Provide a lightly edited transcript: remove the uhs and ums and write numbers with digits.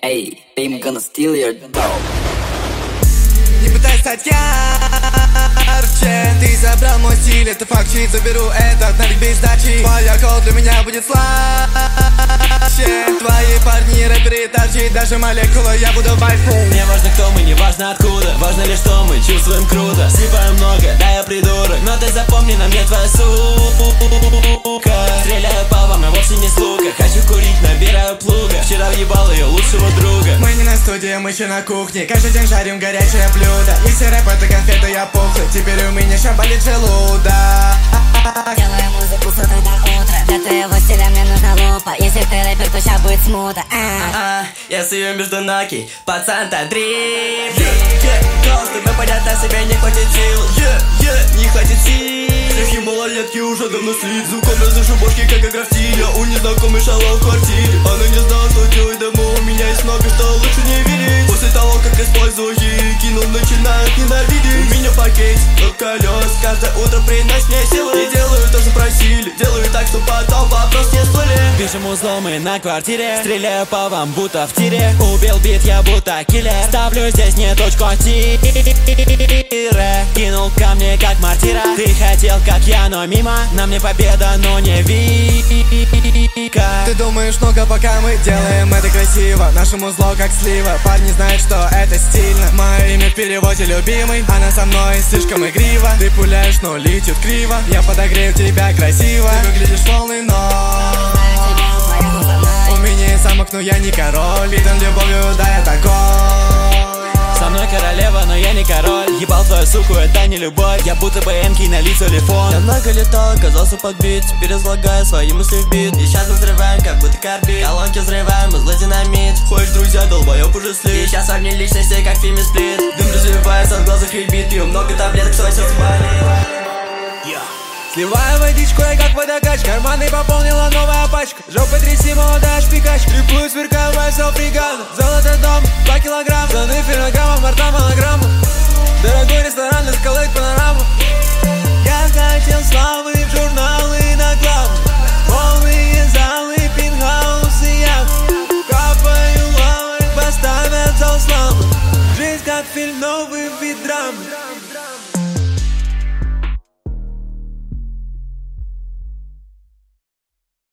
Hey, I'm gonna steal your dough. Не пытайся стать ярче. Ты забрал мой стиль, это факт, чит. Заберу этот навик без сдачи. Твой алкоголь для меня будет слаще. Твои парни рэперы торчит, даже молекула, я буду вайфу. Не важно кто мы, не важно откуда, важно лишь что мы чувствуем круто. Сыпаем много, да я придурок, но ты запомни, на мне твоя сука. Стреляю по вам, а вовсе не с лука. Хочу курить, набираю плуга. Вчера въебал ее лучшего друга. Мы не на студии, мы еще на кухне. Каждый день жарим горячее блюдо. Если рэп это конфеты, я пухлый. Теперь у меня ща болит желудок. Делаю музыку с утра до утра. Для твоего стиля мне нужна лупа. Если ты рэпер, то ща будет смута. Я сую между ноги, пацан-то дрифт. Голос тебе понятно, себе не хватит сил. Не хватит сил. Всех малолетки уже давно слит. Звуком разношу бошки, как граффити. Я у незнакомой шалал в квартире. Она не знала, что делать дома. У меня есть много, что лучше не видеть. После того, как использую ей, кинул, начинают ненавидеть. У меня пакет от колес. Каждое утро приносит мне силы. И делаю то, что просили. Делаю так, что потом вопрос не всплыли. Пишем узлом и на квартире. Стреляю по вам, будто в тире. Убил бит, я будто киллер. Ставлю здесь не точку, а тире. Кинул камни, как мортира. Ты хотел, как я, но мимо. На мне победа, но не Вика. Ты думаешь много, пока мы делаем это красиво. Нашему зло как слива. Парни знают, что это стильно. Мое имя в переводе любимый. Она со мной слишком игриво. Ты пуляешь, но летит криво. Я подогрею тебя красиво. Ты выглядишь полный, но у меня есть замок, но я не король. Видан любовью, да я такой. Со мной королева, но я не король. Ебал твою суку, это не любовь. Я будто бы эмки на лицо телефон. Я много летал, оказался подбит. Теперь излагаю свои мысли в бит. И сейчас мы взрываем, как будто карбид. Колонки взрываем, и злой динамит. Хочешь, друзья, долбоёб уже слит. И сейчас огни личности, как в фильме Сплит. Дым развивается, в глазах ребит. Пью много таблеток, свой сердце болит. Сливаю водичку, я как водокач. Карманы пополнила новая пачка. Жопой тряси, молодая шпикач. Триплую, сверкаю, вайсов фригана. Золото дом, 2 килограмма. Штаны фенограмма, борта монограмма. Дорогой ресторан, эскалейт, панорама. Я хотел славы в журналы на главу. Полные залы, пентхаусы, я капаю лавой, поставят зал славы. Жизнь как фильм, новый вид драмы.